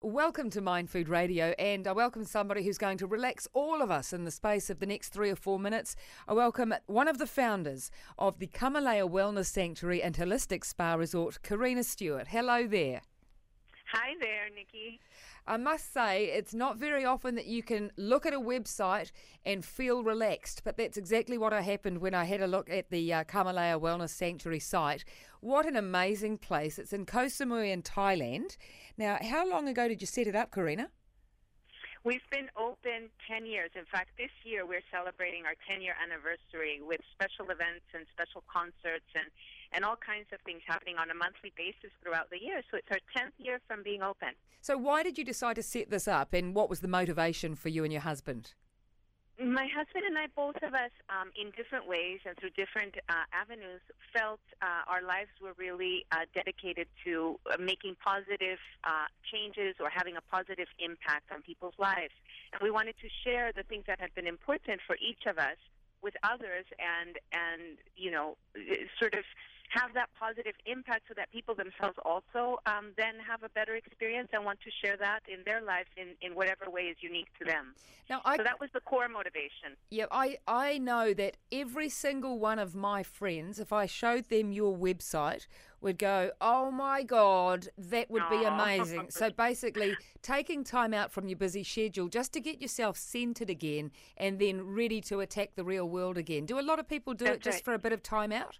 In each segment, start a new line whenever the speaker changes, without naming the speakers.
Welcome to Mind Food Radio, and I welcome somebody who's going to relax all of us in the space of the next 3 or 4 minutes. I welcome one of the founders of the Kamalea Wellness Sanctuary and Holistic Spa Resort, Karina Stewart. Hello there.
Hi there, Nikki.
I must say, it's not very often that you can look at a website and feel relaxed, but that's exactly what happened when I had a look at the Kamalea Wellness Sanctuary site. What an amazing place. It's in Koh Samui in Thailand. Now, how long ago did you set it up, Karina?
We've been open 10 years. In fact, this year we're celebrating our 10-year anniversary with special events and special concerts and all kinds of things happening on a monthly basis throughout the year. So it's our 10th year from being open.
So why did you decide to set this up, and what was the motivation for you and your husband?
My husband and I, both of us, in different ways and through different avenues, felt our lives were really dedicated to making positive changes or having a positive impact on people's lives. And we wanted to share the things that had been important for each of us with others and you know, sort of have that positive impact so that people themselves also then have a better experience and want to share that in their lives in whatever way is unique to them. So that was the core motivation.
Yeah, I know that every single one of my friends, if I showed them your website, would go, oh my God, that would be amazing. So basically, taking time out from your busy schedule just to get yourself centered again and then ready to attack the real world again. Do a lot of people do it just for a bit of time out?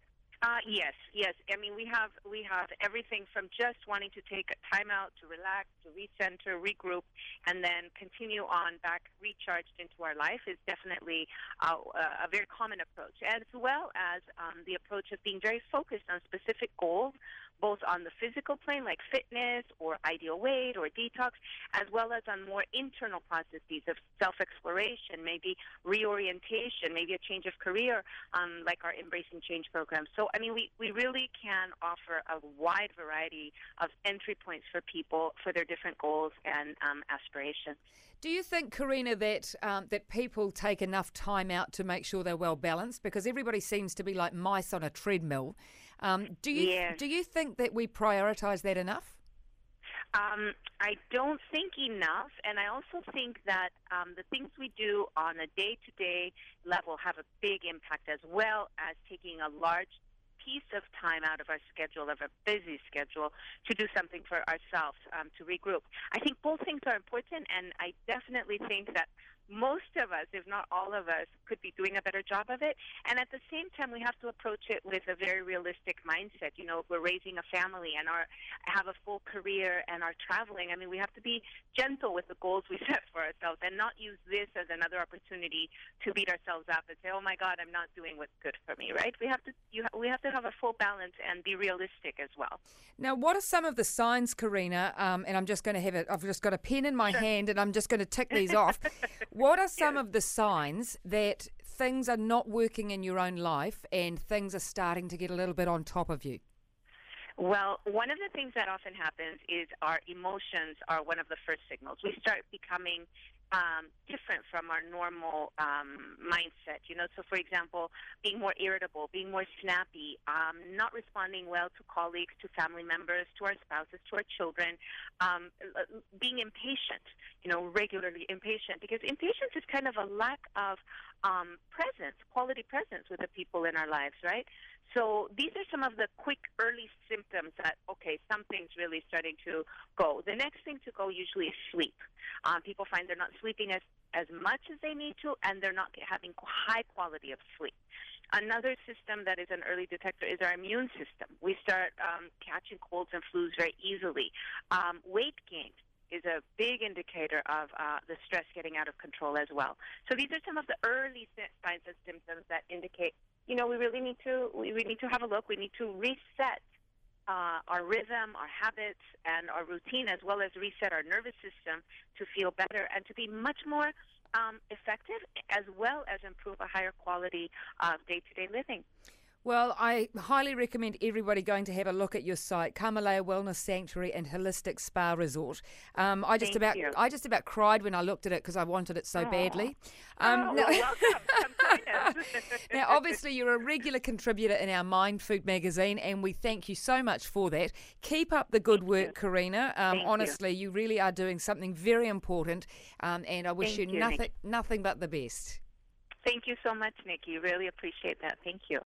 Yes. I mean, we have everything from just wanting to take time out to relax, to recenter, regroup, and then continue on back recharged into our life is definitely a very common approach, as well as the approach of being very focused on specific goals, both on the physical plane, like fitness or ideal weight or detox, as well as on more internal processes of self-exploration, maybe reorientation, maybe a change of career, like our Embracing Change program. So, I mean, we really can offer a wide variety of entry points for people for their different goals and aspirations.
Do you think, Karina, that that people take enough time out to make sure they're well balanced? Because everybody seems to be like mice on a treadmill. Do you think that we prioritise that enough?
I don't think enough, and I also think that the things we do on a day-to-day level have a big impact, as well as taking a large piece of time out of our schedule, of a busy schedule, to do something for ourselves, to regroup. I think both things are important, and I definitely think that most of us, if not all of us, could be doing a better job of it. And at the same time, we have to approach it with a very realistic mindset. You know, if we're raising a family and have a full career and are traveling, I mean, we have to be gentle with the goals we set for ourselves and not use this as another opportunity to beat ourselves up and say, oh my God, I'm not doing what's good for me, right? We have to have a full balance and be realistic as well.
Now, what are some of the signs, Karina, and I'm just going to I've just got a pen in my hand and I'm just going to tick these off. What are some of the signs that things are not working in your own life and things are starting to get a little bit on top of you?
Well, one of the things that often happens is our emotions are one of the first signals. We start becoming different from our normal mindset, you know. So, for example, being more irritable, being more snappy, not responding well to colleagues, to family members, to our spouses, to our children, being impatient, you know, regularly impatient, because impatience is kind of a lack of presence, quality presence with the people in our lives, right? So these are some of the quick early symptoms that, okay, something's really starting to go. The next thing to go usually is sleep. People find they're not sleeping as much as they need to, and they're not having high quality of sleep. Another system that is an early detector is our immune system. We start catching colds and flus very easily. Weight gain is a big indicator of the stress getting out of control as well. So these are some of the early signs and symptoms that indicate, you know, we need to have a look. We need to reset our rhythm, our habits, and our routine, as well as reset our nervous system to feel better and to be much more effective, as well as improve a higher quality of day-to-day living.
Well, I highly recommend everybody going to have a look at your site, Kamalea Wellness Sanctuary and Holistic Spa Resort. I just about cried when I looked at it because I wanted it so badly.
Welcome. Come join us.
Now, obviously, you're a regular contributor in our Mind Food magazine, and we thank you so much for that. Keep up the good work, Karina. Honestly, you really are doing something very important, and I wish you nothing but the best.
Thank you so much, Nikki. Really appreciate that. Thank you.